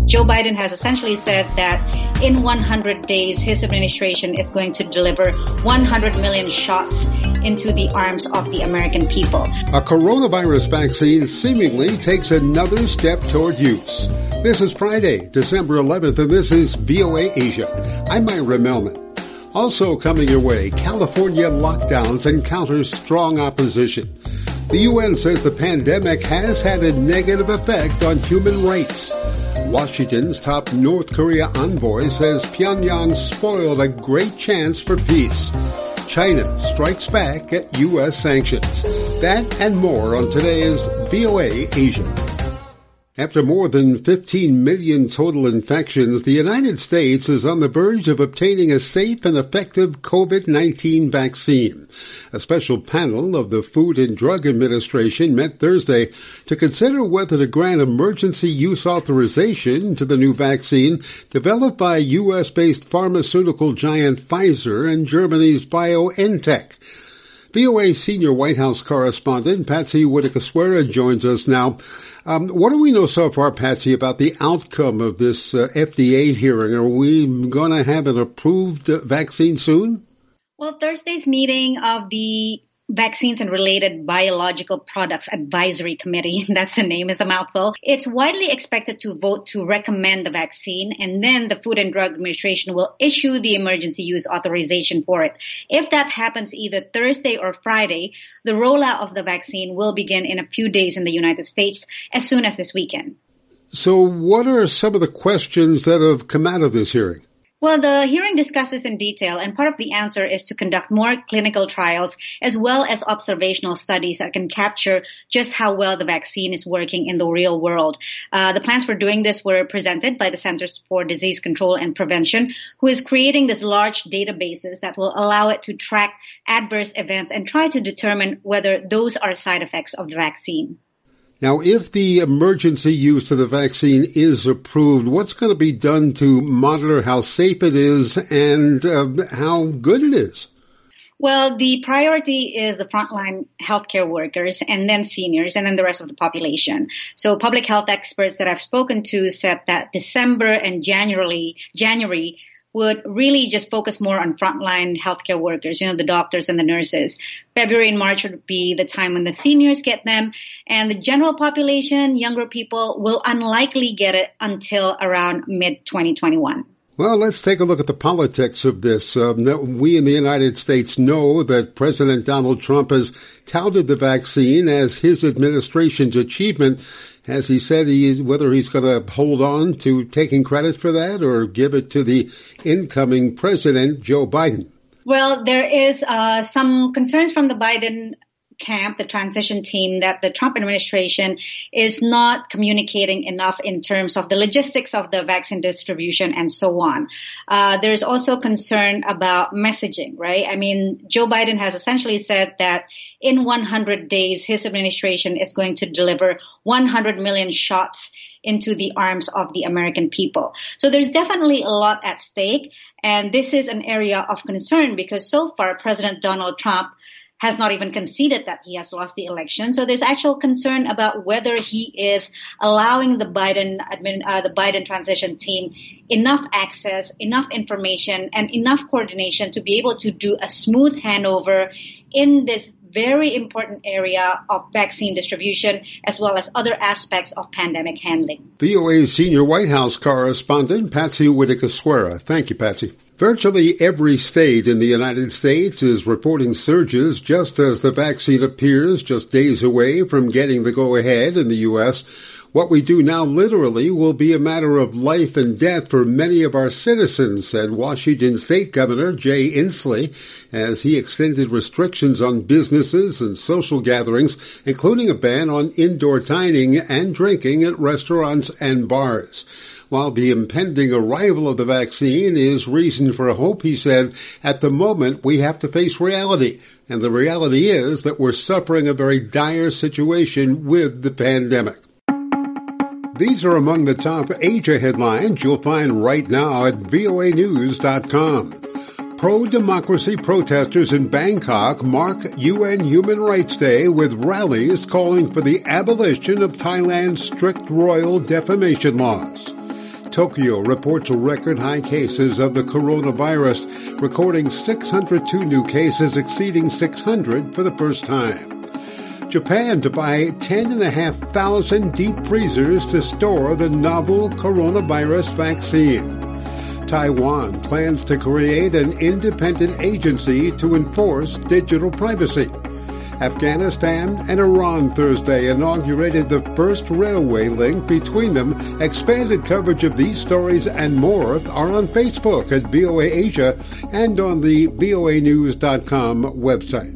Joe Biden has essentially said that in 100 days, his administration is going to deliver 100 million shots into the arms of the American people. A coronavirus vaccine seemingly takes another step toward use. This is Friday, December 11th, and this is VOA Asia. I'm Myra Melman. Also coming your way, California lockdowns encounter strong opposition. The UN says the pandemic has had a negative effect on human rights. Washington's top North Korea envoy says Pyongyang spoiled a great chance for peace. China strikes back at U.S. sanctions. That and more on today's VOA Asia. After more than 15 million total infections, the United States is on the verge of obtaining a safe and effective COVID-19 vaccine. A special panel of the Food and Drug Administration met Thursday to consider whether to grant emergency use authorization to the new vaccine developed by U.S.-based pharmaceutical giant Pfizer and Germany's BioNTech. VOA senior White House correspondent Patsy Widakuswara joins us now. What do we know so far, Patsy, about the outcome of this FDA hearing? Are we going to have an approved vaccine soon? Well, Thursday's meeting of the Vaccines and Related Biological Products Advisory Committee, that's the name, is a mouthful. It's widely expected to vote to recommend the vaccine, and then the Food and Drug Administration will issue the emergency use authorization for it. If that happens either Thursday or Friday, the rollout of the vaccine will begin in a few days in the United States as soon as this weekend. So what are some of the questions that have come out of this hearing? Well, the hearing discusses in detail, and part of the answer is to conduct more clinical trials as well as observational studies that can capture just how well the vaccine is working in the real world. The plans for doing this were presented by the Centers for Disease Control and Prevention, who is creating this large databases that will allow it to track adverse events and try to determine whether those are side effects of the vaccine. Now, if the emergency use of the vaccine is approved, what's going to be done to monitor how safe it is and how good it is? Well, the priority is the frontline healthcare workers and then seniors and then the rest of the population. So public health experts that I've spoken to said that December and January would really just focus more on frontline healthcare workers, the doctors and the nurses. February and March would be the time when the seniors get them, and the general population, younger people, will unlikely get it until around mid-2021. Well, let's take a look at the politics of this. We in the United States know that President Donald Trump has touted the vaccine as his administration's achievement. Has he said whether he's going to hold on to taking credit for that or give it to the incoming president, Joe Biden? Well, there is some concerns from the Biden camp, the transition team, that the Trump administration is not communicating enough in terms of the logistics of the vaccine distribution and so on. There's also concern about messaging, right? I mean, Joe Biden has essentially said that in 100 days, his administration is going to deliver 100 million shots into the arms of the American people. So there's definitely a lot at stake. And this is an area of concern because so far, President Donald Trump has not even conceded that he has lost the election. So there's actual concern about whether he is allowing the Biden transition team enough access, enough information, and enough coordination to be able to do a smooth handover in this very important area of vaccine distribution, as well as other aspects of pandemic handling. VOA's senior White House correspondent, Patsy Widakuswara. Thank you, Patsy. Virtually every state in the United States is reporting surges just as the vaccine appears just days away from getting the go-ahead in the U.S. What we do now literally will be a matter of life and death for many of our citizens, said Washington State Governor Jay Inslee as he extended restrictions on businesses and social gatherings, including a ban on indoor dining and drinking at restaurants and bars. While the impending arrival of the vaccine is reason for hope, he said, at the moment we have to face reality. And the reality is that we're suffering a very dire situation with the pandemic. These are among the top Asia headlines you'll find right now at voanews.com. Pro-democracy protesters in Bangkok mark UN Human Rights Day with rallies calling for the abolition of Thailand's strict royal defamation laws. Tokyo reports record high cases of the coronavirus, recording 602 new cases, exceeding 600 for the first time. Japan to buy 10,500 deep freezers to store the novel coronavirus vaccine. Taiwan plans to create an independent agency to enforce digital privacy. Afghanistan and Iran Thursday inaugurated the first railway link between them. Expanded coverage of these stories and more are on Facebook at VOA Asia and on the voanews.com website.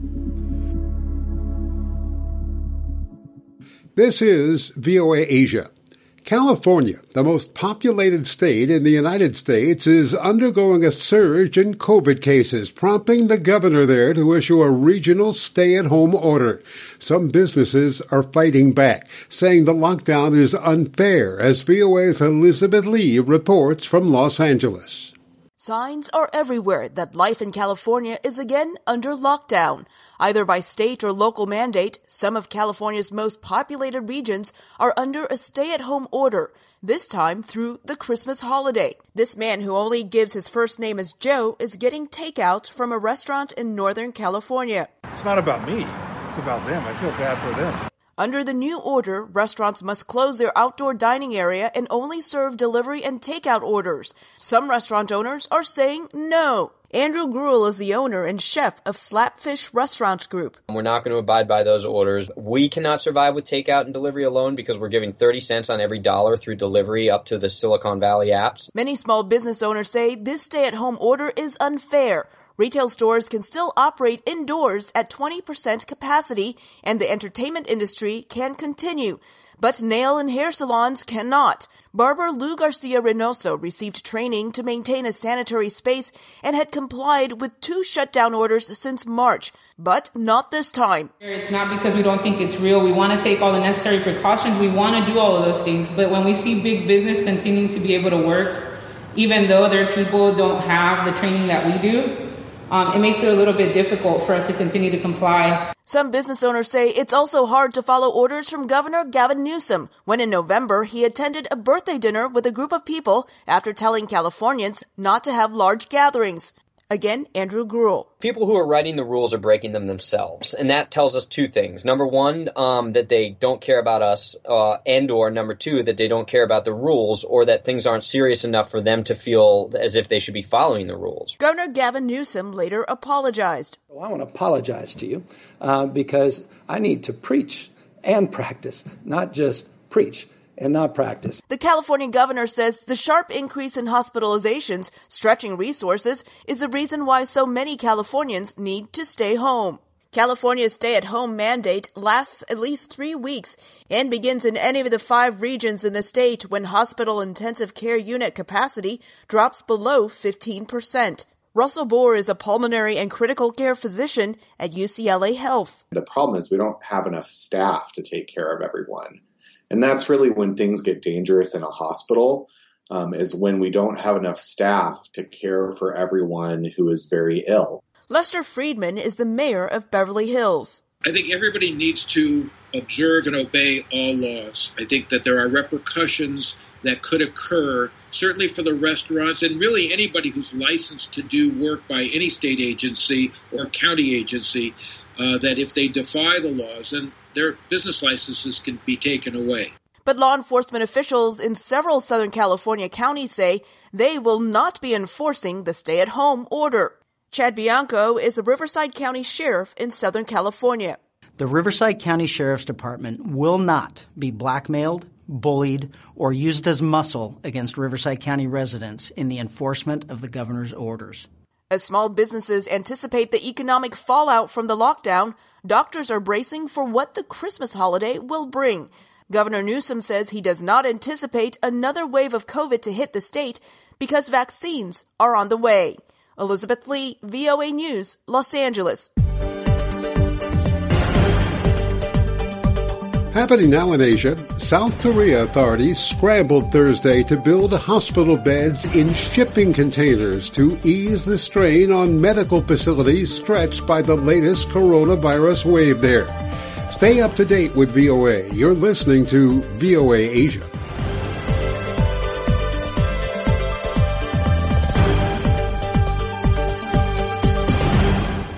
This is VOA Asia. California, the most populated state in the United States, is undergoing a surge in COVID cases, prompting the governor there to issue a regional stay-at-home order. Some businesses are fighting back, saying the lockdown is unfair, as VOA's Elizabeth Lee reports from Los Angeles. Signs are everywhere that life in California is again under lockdown. Either by state or local mandate, some of California's most populated regions are under a stay-at-home order, this time through the Christmas holiday. This man, who only gives his first name as Joe, is getting takeout from a restaurant in Northern California. It's not about me. It's about them. I feel bad for them. Under the new order, restaurants must close their outdoor dining area and only serve delivery and takeout orders. Some restaurant owners are saying no. Andrew Gruel is the owner and chef of Slapfish Restaurants Group. We're not going to abide by those orders. We cannot survive with takeout and delivery alone because we're giving 30 cents on every dollar through delivery up to the Silicon Valley apps. Many small business owners say this stay-at-home order is unfair. Retail stores can still operate indoors at 20% capacity, and the entertainment industry can continue. But nail and hair salons cannot. Barber Lou Garcia Reynoso received training to maintain a sanitary space and had complied with 2 shutdown orders since March, but not this time. It's not because we don't think it's real. We want to take all the necessary precautions. We want to do all of those things. But when we see big business continuing to be able to work, even though their people don't have the training that we do, it makes it a little bit difficult for us to continue to comply. Some business owners say it's also hard to follow orders from Governor Gavin Newsom when in November he attended a birthday dinner with a group of people after telling Californians not to have large gatherings. Again, Andrew Gruel. People who are writing the rules are breaking them themselves. And that tells us 2 things. Number 1, that they don't care about us, and or number 2, that they don't care about the rules or that things aren't serious enough for them to feel as if they should be following the rules. Governor Gavin Newsom later apologized. Well, I want to apologize to you because I need to preach and practice, not just preach and not practice. The California governor says the sharp increase in hospitalizations, stretching resources, is the reason why so many Californians need to stay home. California's stay-at-home mandate lasts at least 3 weeks and begins in any of the 5 regions in the state when hospital intensive care unit capacity drops below 15%. Russell Bohr is a pulmonary and critical care physician at UCLA Health. The problem is we don't have enough staff to take care of everyone. And that's really when things get dangerous in a hospital, is when we don't have enough staff to care for everyone who is very ill. Lester Friedman is the mayor of Beverly Hills. I think everybody needs to observe and obey all laws. I think that there are repercussions that could occur, certainly for the restaurants and really anybody who's licensed to do work by any state agency or county agency, that if they defy the laws, then their business licenses can be taken away. But law enforcement officials in several Southern California counties say they will not be enforcing the stay-at-home order. Chad Bianco is a Riverside County Sheriff in Southern California. The Riverside County Sheriff's Department will not be blackmailed, bullied, or used as muscle against Riverside County residents in the enforcement of the governor's orders. As small businesses anticipate the economic fallout from the lockdown, doctors are bracing for what the Christmas holiday will bring. Governor Newsom says he does not anticipate another wave of COVID to hit the state because vaccines are on the way. Elizabeth Lee, VOA News, Los Angeles. Happening now in Asia, South Korea authorities scrambled Thursday to build hospital beds in shipping containers to ease the strain on medical facilities stretched by the latest coronavirus wave there. Stay up to date with VOA. You're listening to VOA Asia.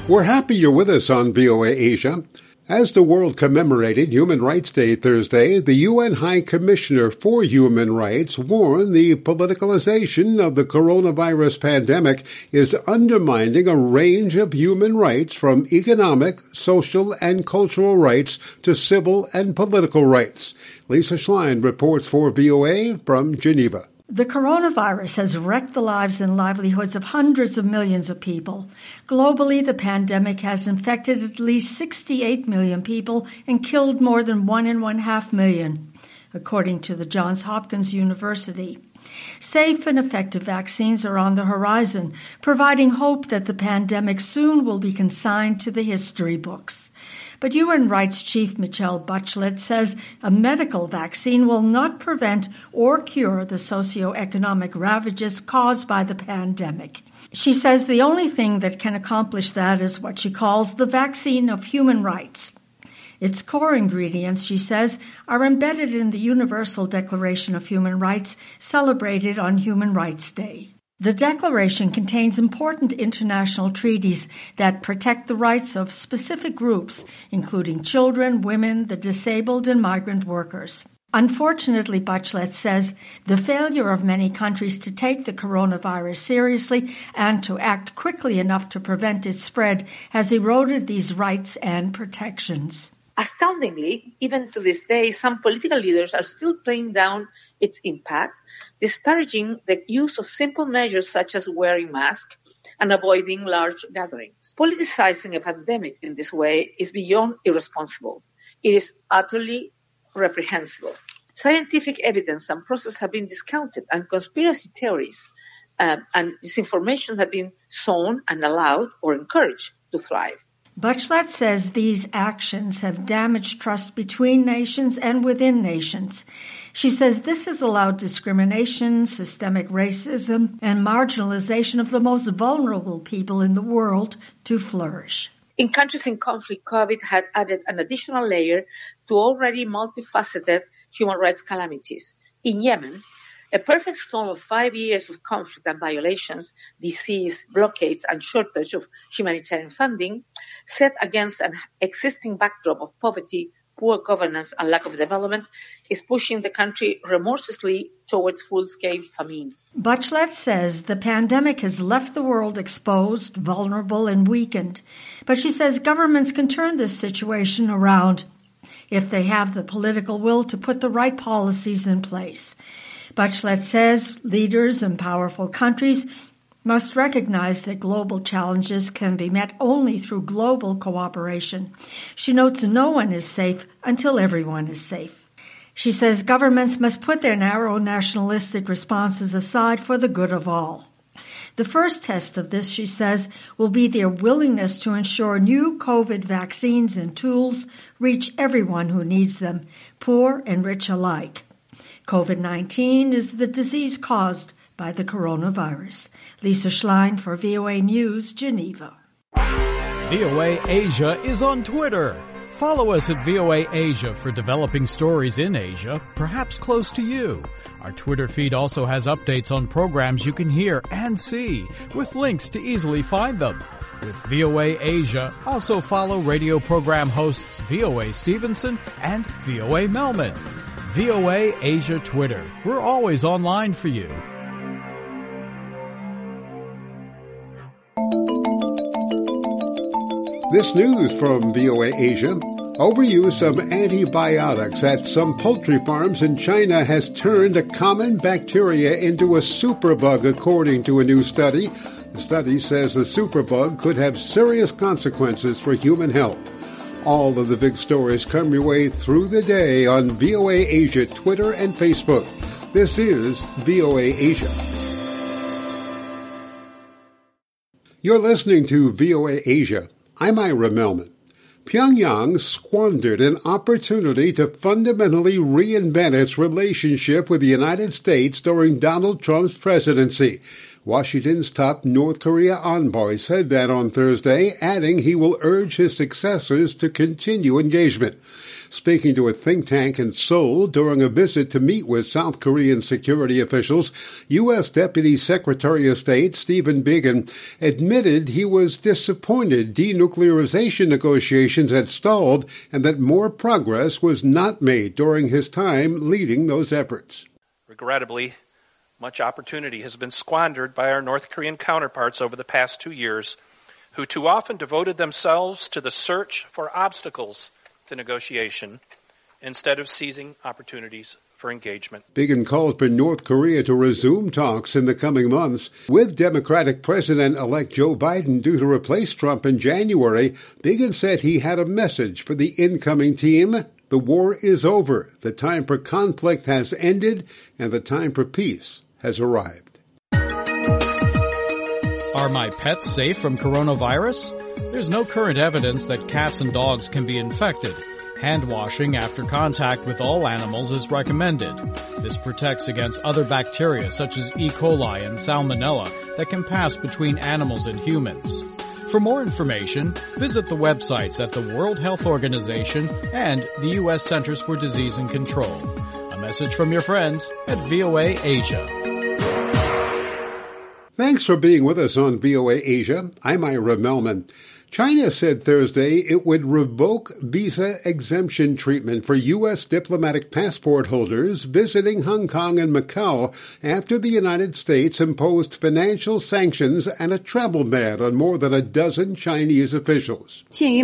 We're happy you're with us on VOA Asia. As the world commemorated Human Rights Day Thursday, the UN High Commissioner for Human Rights warned the politicalization of the coronavirus pandemic is undermining a range of human rights from economic, social, and cultural rights to civil and political rights. Lisa Schlein reports for VOA from Geneva. The coronavirus has wrecked the lives and livelihoods of hundreds of millions of people. Globally, the pandemic has infected at least 68 million people and killed more than 1.5 million, according to the Johns Hopkins University. Safe and effective vaccines are on the horizon, providing hope that the pandemic soon will be consigned to the history books. But UN Rights Chief Michelle Bachelet says a medical vaccine will not prevent or cure the socioeconomic ravages caused by the pandemic. She says the only thing that can accomplish that is what she calls the vaccine of human rights. Its core ingredients, she says, are embedded in the Universal Declaration of Human Rights celebrated on Human Rights Day. The Declaration contains important international treaties that protect the rights of specific groups, including children, women, the disabled, and migrant workers. Unfortunately, Bachelet says, the failure of many countries to take the coronavirus seriously and to act quickly enough to prevent its spread has eroded these rights and protections. Astoundingly, even to this day, some political leaders are still playing down its impact, disparaging the use of simple measures such as wearing masks and avoiding large gatherings. Politicizing a pandemic in this way is beyond irresponsible. It is utterly reprehensible. Scientific evidence and process have been discounted, and conspiracy theories and disinformation have been sown and allowed or encouraged to thrive. Bachelet says these actions have damaged trust between nations and within nations. She says this has allowed discrimination, systemic racism, and marginalization of the most vulnerable people in the world to flourish. In countries in conflict, COVID had added an additional layer to already multifaceted human rights calamities. In Yemen, a perfect storm of 5 years of conflict and violations, disease, blockades, and shortage of humanitarian funding, set against an existing backdrop of poverty, poor governance, and lack of development, is pushing the country remorselessly towards full-scale famine. Bachelet says the pandemic has left the world exposed, vulnerable, and weakened. But she says governments can turn this situation around if they have the political will to put the right policies in place. Bachelet says leaders in powerful countries must recognize that global challenges can be met only through global cooperation. She notes no one is safe until everyone is safe. She says governments must put their narrow nationalistic responses aside for the good of all. The first test of this, she says, will be their willingness to ensure new COVID vaccines and tools reach everyone who needs them, poor and rich alike. COVID-19 is the disease caused by the coronavirus. Lisa Schlein for VOA News, Geneva. VOA Asia is on Twitter. Follow us at VOA Asia for developing stories in Asia, perhaps close to you. Our Twitter feed also has updates on programs you can hear and see, with links to easily find them. With VOA Asia, also follow radio program hosts VOA Stevenson and VOA Melman. VOA Asia Twitter. We're always online for you. This news from VOA Asia. Overuse of antibiotics at some poultry farms in China has turned a common bacteria into a superbug, according to a new study. The study says the superbug could have serious consequences for human health. All of the big stories come your way through the day on VOA Asia Twitter and Facebook. This is VOA Asia. You're listening to VOA Asia. I'm Ira Melman. Pyongyang squandered an opportunity to fundamentally reinvent its relationship with the United States during Donald Trump's presidency. Washington's top North Korea envoy said that on Thursday, adding he will urge his successors to continue engagement. Speaking to a think tank in Seoul during a visit to meet with South Korean security officials, U.S. Deputy Secretary of State Stephen Biegun admitted he was disappointed denuclearization negotiations had stalled and that more progress was not made during his time leading those efforts. Regrettably, much opportunity has been squandered by our North Korean counterparts over the past 2 years, who too often devoted themselves to the search for obstacles to negotiation instead of seizing opportunities for engagement. Biegun called for North Korea to resume talks in the coming months. With Democratic President-elect Joe Biden due to replace Trump in January, Biegun said he had a message for the incoming team. The war is over. The time for conflict has ended, and the time for peace has arrived. Are my pets safe from coronavirus? There's no current evidence that cats and dogs can be infected. Hand washing after contact with all animals is recommended. This protects against other bacteria such as E. coli and Salmonella that can pass between animals and humans. For more information, visit the websites at the World Health Organization and the U.S. Centers for Disease and Control. A message from your friends at VOA Asia. Thanks for being with us on VOA Asia. I'm Ira Melman. China said Thursday it would revoke visa exemption treatment for U.S. diplomatic passport holders visiting Hong Kong and Macau after the United States imposed financial sanctions and a travel ban on more than a dozen Chinese officials. Foreign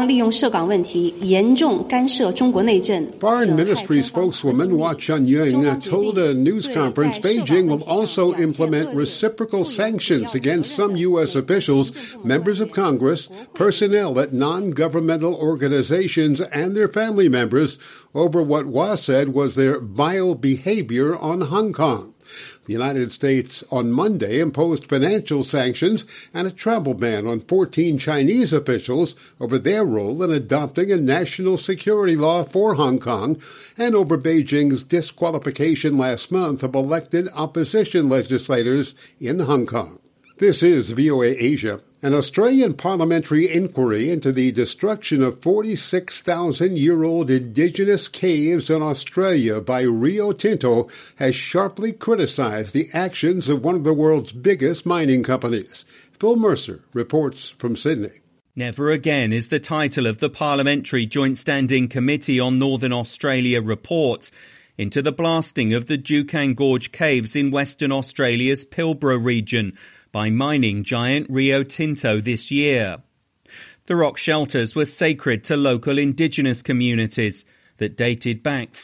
Ministry spokeswoman Hua Chunying told a news conference Beijing will also implement reciprocal sanctions against some U.S. officials, members of Congress, personnel at non-governmental organizations and their family members over what Hua said was their vile behavior on Hong Kong. The United States on Monday imposed financial sanctions and a travel ban on 14 Chinese officials over their role in adopting a national security law for Hong Kong and over Beijing's disqualification last month of elected opposition legislators in Hong Kong. This is VOA Asia. An Australian parliamentary inquiry into the destruction of 46,000-year-old indigenous caves in Australia by Rio Tinto has sharply criticized the actions of one of the world's biggest mining companies. Phil Mercer reports from Sydney. Never Again is the title of the Parliamentary Joint Standing Committee on Northern Australia report into the blasting of the Juukan Gorge Caves in Western Australia's Pilbara region by mining giant Rio Tinto this year. The rock shelters were sacred to local indigenous communities that dated back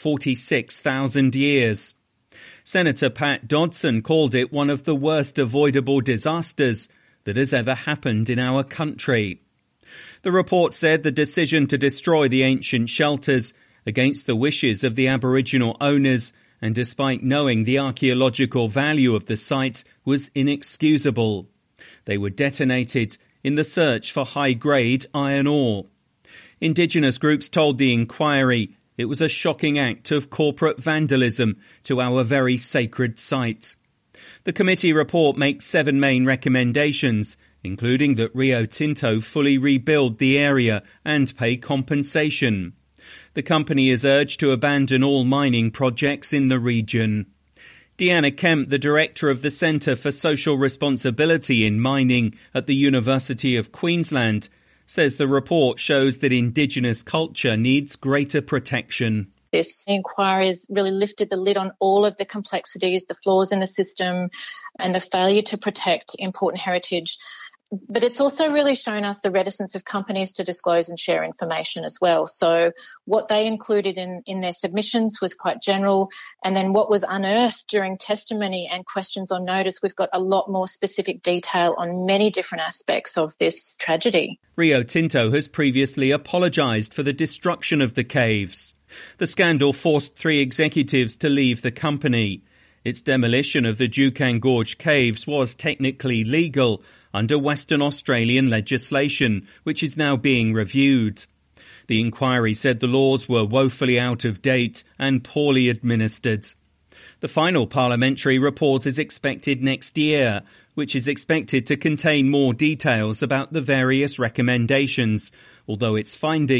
46,000 years. Senator Pat Dodson called it one of the worst avoidable disasters that has ever happened in our country. The report said the decision to destroy the ancient shelters against the wishes of the Aboriginal owners and despite knowing the archaeological value of the site was inexcusable. They were detonated in the search for high-grade iron ore. Indigenous groups told the inquiry it was a shocking act of corporate vandalism to our very sacred site. The committee report makes 7 main recommendations, including that Rio Tinto fully rebuild the area and pay compensation. The company is urged to abandon all mining projects in the region. Deanna Kemp, the director of the Centre for Social Responsibility in Mining at the University of Queensland, says the report shows that Indigenous culture needs greater protection. This inquiry has really lifted the lid on all of the complexities, the flaws in the system, and the failure to protect important heritage. But it's also really shown us the reticence of companies to disclose and share information as well. So what they included in their submissions was quite general. And then what was unearthed during testimony and questions on notice, we've got a lot more specific detail on many different aspects of this tragedy. Rio Tinto has previously apologised for the destruction of the caves. The scandal forced 3 executives to leave the company. Its demolition of the Juukan Gorge Caves was technically legal under Western Australian legislation, which is now being reviewed. The inquiry said the laws were woefully out of date and poorly administered. The final parliamentary report is expected next year, which is expected to contain more details about the various recommendations, although its findings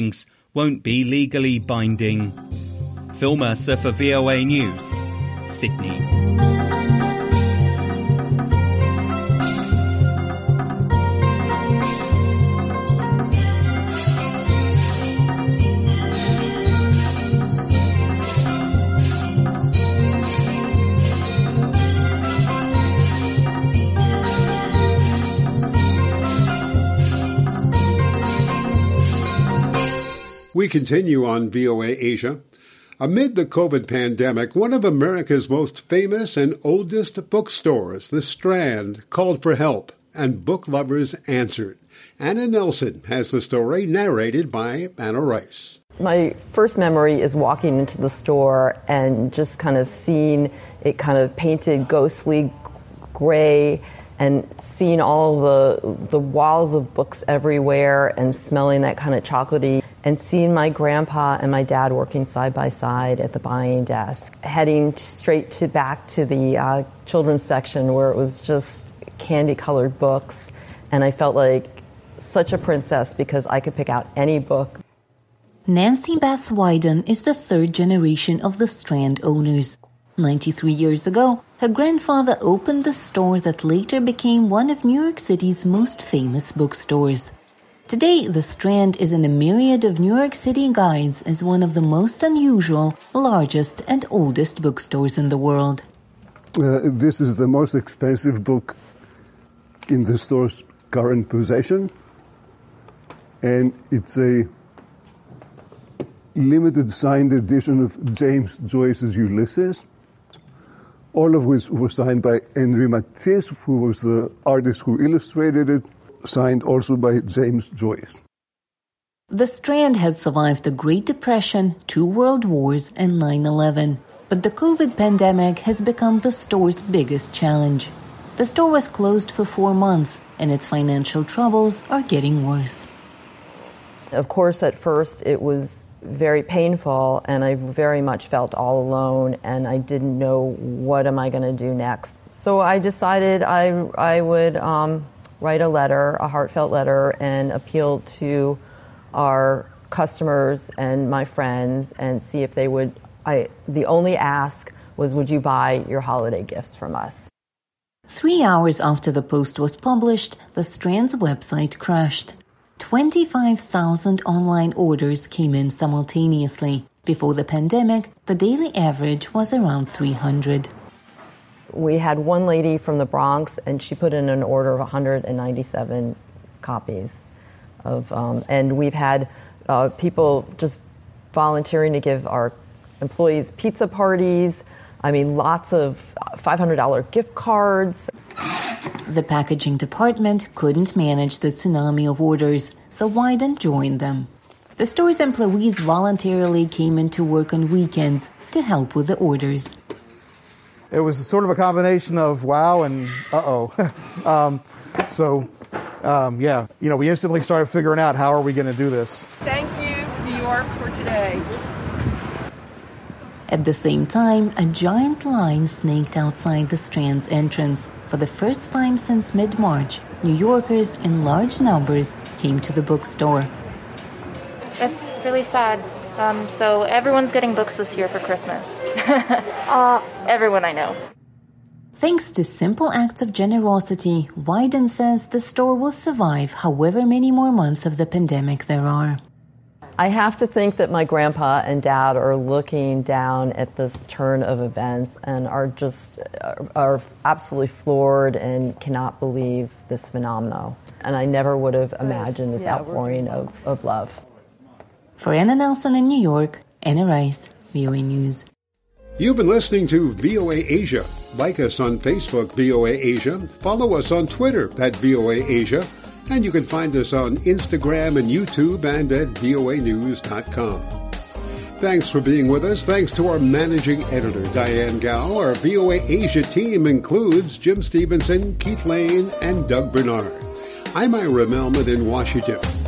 won't be legally binding. Phil Mercer for VOA News, Sydney. We continue on VOA Asia. Amid the COVID pandemic, one of America's most famous and oldest bookstores, The Strand, called for help, and book lovers answered. Anna Nelson has the story narrated by Anna Rice. My first memory is walking into the store and just kind of seeing it kind of painted ghostly gray and seeing all the walls of books everywhere and smelling that kind of chocolatey, and seeing my grandpa and my dad working side by side at the buying desk, heading straight back to the children's section where it was just candy-colored books, and I felt like such a princess because I could pick out any book. Nancy Bass Wyden is the third generation of the Strand owners. 93 years ago, her grandfather opened the store that later became one of New York City's most famous bookstores. Today, the Strand is in a myriad of New York City guides as one of the most unusual, largest, and oldest bookstores in the world. This is the most expensive book in the store's current possession, and it's a limited signed edition of James Joyce's Ulysses, all of which were signed by Henri Matisse, who was the artist who illustrated it, signed also by James Joyce. The Strand has survived the Great Depression, 2 World Wars, and 9/11. But the COVID pandemic has become the store's biggest challenge. The store was closed for 4 months, and its financial troubles are getting worse. Of course, at first it was very painful, and I very much felt all alone, and I didn't know what am I going to do next. So I decided I would write a letter, a heartfelt letter, and appeal to our customers and my friends and see if they would. The only ask was, would you buy your holiday gifts from us? 3 hours after the post was published, the Strand's website crashed. 25,000 online orders came in simultaneously. Before the pandemic, the daily average was around 300. We had one lady from the Bronx, and she put in an order of 197 copies of, and we've had people just volunteering to give our employees pizza parties. I mean, lots of $500 gift cards. The packaging department couldn't manage the tsunami of orders, so Wyden joined them. The store's employees voluntarily came into work on weekends to help with the orders. It was sort of a combination of wow and uh-oh. We instantly started figuring out how are we going to do this. Thank you, New York, for today. At the same time, a giant line snaked outside the Strand's entrance. For the first time since mid-March, New Yorkers in large numbers came to the bookstore. It's really sad. So everyone's getting books this year for Christmas. Everyone I know. Thanks to simple acts of generosity, Wyden says the store will survive however many more months of the pandemic there are. I have to think that my grandpa and dad are looking down at this turn of events and are absolutely floored and cannot believe this phenomenon. And I never would have imagined this outpouring of love. For Anna Nelson in New York, Anna Rice, VOA News. You've been listening to VOA Asia. Like us on Facebook, VOA Asia. Follow us on Twitter at VOA Asia. And you can find us on Instagram and YouTube and at voanews.com. Thanks for being with us. Thanks to our managing editor, Diane Gao. Our VOA Asia team includes Jim Stevenson, Keith Lane, and Doug Bernard. I'm Ira Melman in Washington.